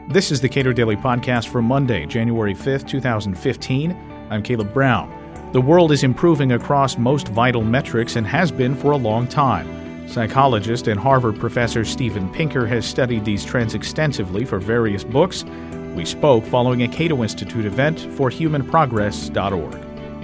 This is the Cato Daily Podcast for Monday, January 5th, 2015. I'm Caleb Brown. The world is improving across most vital metrics and has been for a long time. Psychologist and Harvard professor Steven Pinker has studied these trends extensively for various books. We spoke following a Cato Institute event for humanprogress.org.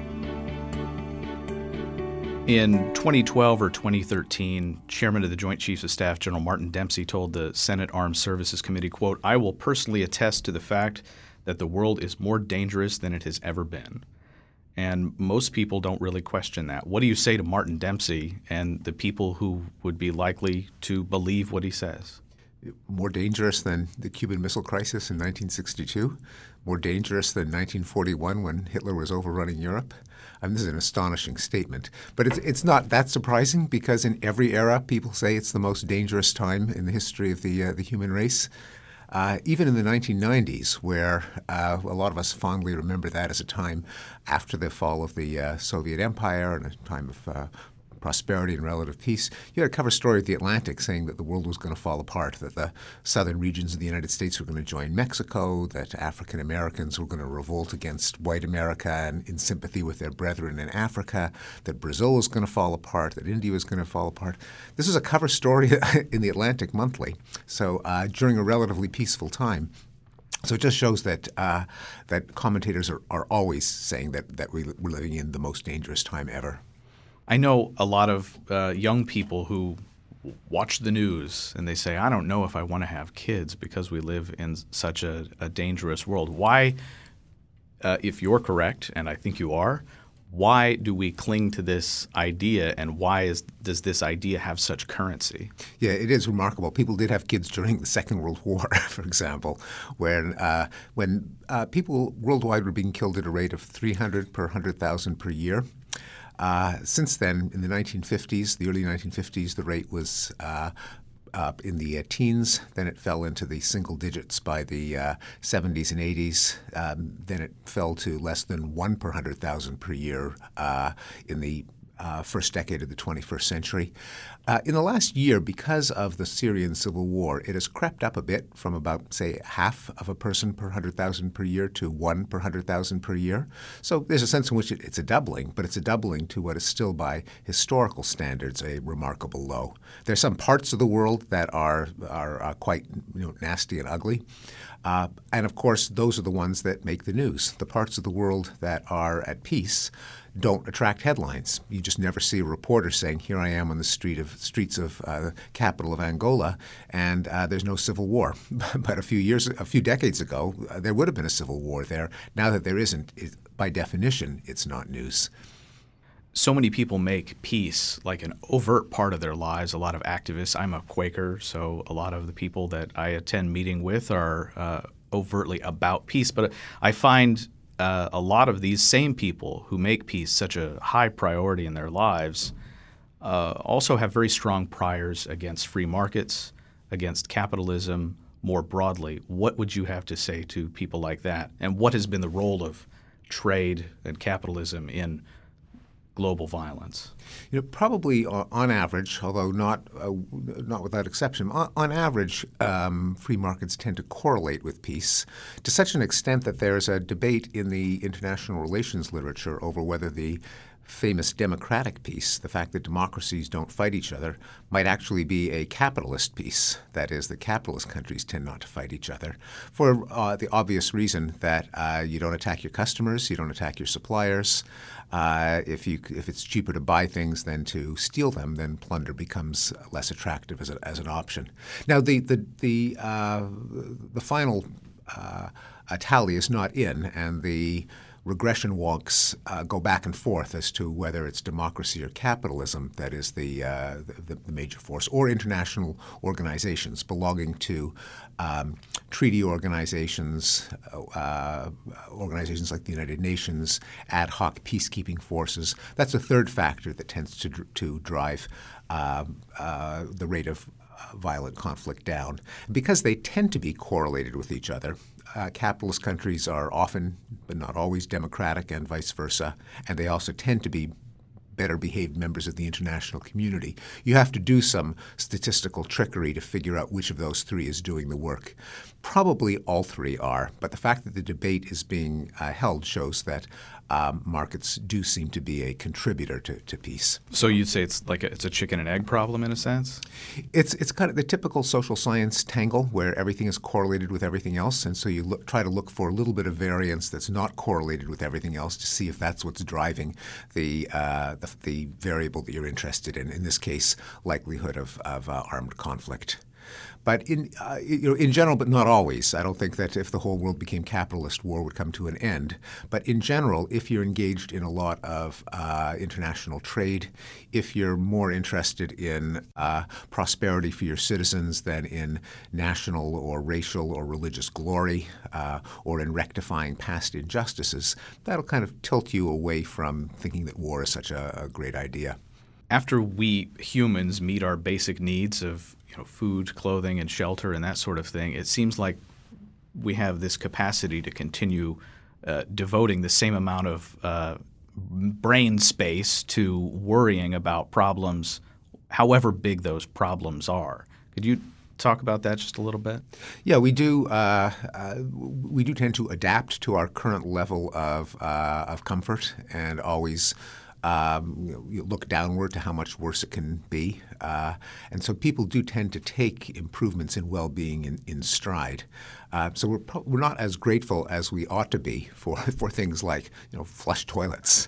In 2012 or 2013, Chairman of the Joint Chiefs of Staff, General Martin Dempsey, told the Senate Armed Services Committee, quote, "I will personally attest to the fact that the world is more dangerous than it has ever been." And most people don't really question that. What do you say to Martin Dempsey and the people who would be likely to believe what he says? More dangerous than the Cuban Missile Crisis in 1962, more dangerous than 1941 when Hitler was overrunning Europe. This is an astonishing statement, but it's not that surprising because in every era people say it's the most dangerous time in the history of the human race. Even in the 1990s, where a lot of us fondly remember that as a time after the fall of the Soviet Empire and a time of prosperity and relative peace, you had a cover story of The Atlantic saying that the world was going to fall apart, that the southern regions of the United States were going to join Mexico, that African Americans were going to revolt against white America and in sympathy with their brethren in Africa, that Brazil was going to fall apart, that India was going to fall apart. This was a cover story in The Atlantic Monthly, so during a relatively peaceful time. So it just shows that that commentators are always saying that we're living in the most dangerous time ever. I know a lot of young people who watch the news and they say, I don't know if I want to have kids because we live in such a dangerous world. Why, if you're correct, and I think you are, why do we cling to this idea and why does this idea have such currency? Yeah, it is remarkable. People did have kids during the Second World War, for example, when people worldwide were being killed at a rate of 300 per 100,000 per year. Since then, in the 1950s, the early 1950s, the rate was up in the teens. Then it fell into the single digits by the 70s and 80s. Then it fell to less than 1 per 100,000 per year in the first decade of the 21st century. In the last year, because of the Syrian civil war, it has crept up a bit from about, say, half of a person per 100,000 per year to 1 per 100,000 per year. So there's a sense in which it's a doubling, but it's a doubling to what is still by historical standards a remarkable low. There are some parts of the world that are quite nasty and ugly. And of course, those are the ones that make the news. The parts of the world that are at peace don't attract headlines. You just never see a reporter saying, here I am on the streets of the capital of Angola, and there's no civil war. But a few decades ago, there would have been a civil war there. Now that there isn't, by definition, it's not news. So many people make peace like an overt part of their lives. A lot of activists. I'm a Quaker, so a lot of the people that I attend meeting with are overtly about peace. But I find a lot of these same people who make peace such a high priority in their lives also have very strong priors against free markets, against capitalism more broadly. What would you have to say to people like that? And what has been the role of trade and capitalism in global violence? Probably on average, although not without exception, on average, free markets tend to correlate with peace to such an extent that there's a debate in the international relations literature over whether the famous democratic peace, the fact that democracies don't fight each other, might actually be a capitalist peace. That is, the capitalist countries tend not to fight each other for the obvious reason that you don't attack your customers, you don't attack your suppliers. If it's cheaper to buy things than to steal them, then plunder becomes less attractive as an option. Now, the final tally is not in, and the regression wonks go back and forth as to whether it's democracy or capitalism that is the major force, or international organizations belonging to treaty organizations, organizations like the United Nations, ad hoc peacekeeping forces. That's a third factor that tends to drive the rate of violent conflict down. Because they tend to be correlated with each other, capitalist countries are often, but not always, democratic and vice versa, and they also tend to be better behaved members of the international community. You have to do some statistical trickery to figure out which of those three is doing the work. Probably all three are, but the fact that the debate is being held shows that markets do seem to be a contributor to peace. So you'd say it's like it's a chicken and egg problem in a sense? It's kind of the typical social science tangle where everything is correlated with everything else, and so you try to look for a little bit of variance that's not correlated with everything else to see if that's what's driving the variable that you're interested in this case, likelihood of armed conflict. But in general, but not always. I don't think that if the whole world became capitalist, war would come to an end. But in general, if you're engaged in a lot of international trade, if you're more interested in prosperity for your citizens than in national or racial or religious glory, or in rectifying past injustices, that'll kind of tilt you away from thinking that war is such a great idea. After we humans meet our basic needs of food, clothing, and shelter and that sort of thing, it seems like we have this capacity to continue devoting the same amount of brain space to worrying about problems, however big those problems are. Could you talk about that just a little bit? Yeah, we do. We do tend to adapt to our current level of comfort and always you look downward to how much worse it can be. And so people do tend to take improvements in well-being in stride. So we're not as grateful as we ought to be for things like flush toilets,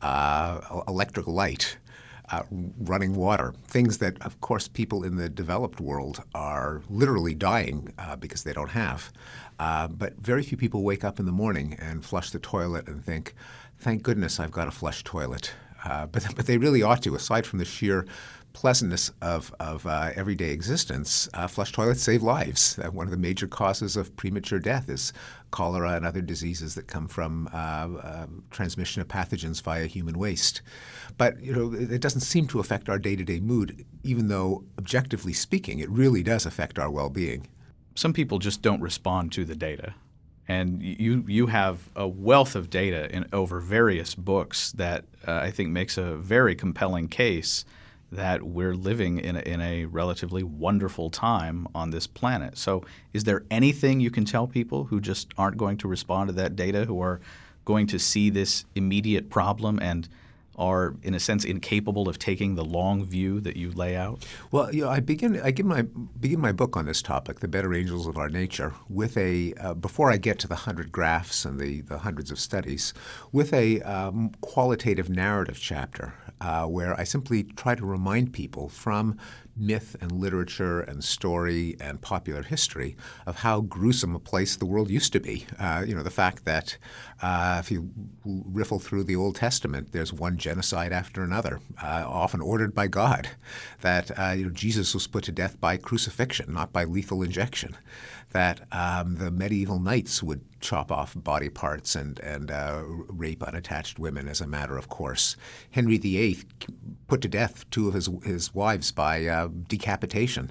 electric light, running water, things that, of course, people in the developed world are literally dying because they don't have. But very few people wake up in the morning and flush the toilet and think, thank goodness I've got a flush toilet. But they really ought to. Aside from the sheer pleasantness of everyday existence, flush toilets save lives. One of the major causes of premature death is cholera and other diseases that come from transmission of pathogens via human waste. But it doesn't seem to affect our day-to-day mood, even though, objectively speaking, it really does affect our well-being. Some people just don't respond to the data. And you have a wealth of data over various books that I think makes a very compelling case that we're living in a relatively wonderful time on this planet. So is there anything you can tell people who just aren't going to respond to that data, who are going to see this immediate problem and are, in a sense, incapable of taking the long view that you lay out? Well, I begin my book on this topic, The Better Angels of Our Nature, with before I get to the 100 graphs and the hundreds of studies, with a qualitative narrative chapter where I simply try to remind people from myth and literature and story and popular history of how gruesome a place the world used to be. The fact that if you riffle through the Old Testament, there's one genocide after another, often ordered by God. That Jesus was put to death by crucifixion, not by lethal injection. That the medieval knights would chop off body parts and rape unattached women as a matter of course. Henry VIII put to death two of his wives by decapitation.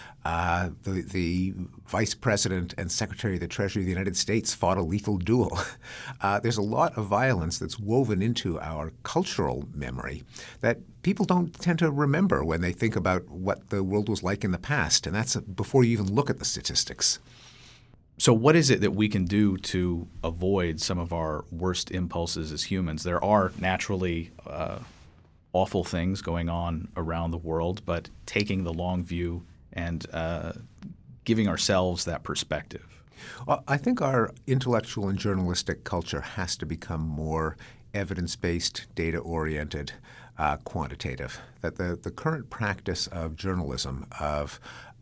The Vice President and Secretary of the Treasury of the United States fought a lethal duel. There's a lot of violence that's woven into our cultural memory that people don't tend to remember when they think about what the world was like in the past, and that's before you even look at the statistics. So what is it that we can do to avoid some of our worst impulses as humans? There are naturally awful things going on around the world, but taking the long view and giving ourselves that perspective. Well, I think our intellectual and journalistic culture has to become more evidence-based, data-oriented, quantitative. That the current practice of journalism, of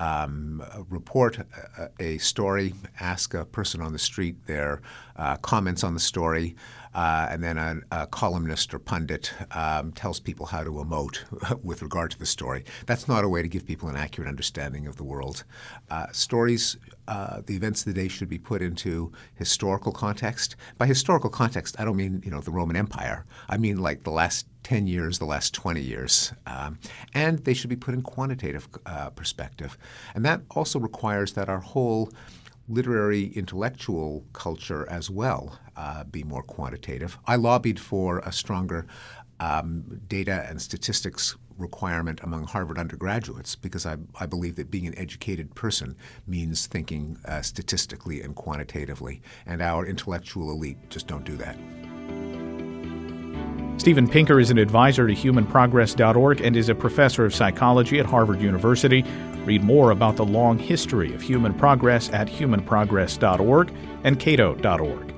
report a story, ask a person on the street their comments on the story, and then a columnist or pundit tells people how to emote with regard to the story. That's not a way to give people an accurate understanding of the world. Stories, the events of the day should be put into historical context. By historical context, I don't mean the Roman Empire. I mean like the last 10 years, the last 20 years. And they should be put in quantitative perspective. And that also requires that our whole literary intellectual culture as well be more quantitative. I lobbied for a stronger data and statistics requirement among Harvard undergraduates, because I believe that being an educated person means thinking statistically and quantitatively, and our intellectual elite just don't do that. Steven Pinker is an advisor to humanprogress.org and is a professor of psychology at Harvard University. Read more about the long history of human progress at humanprogress.org and cato.org.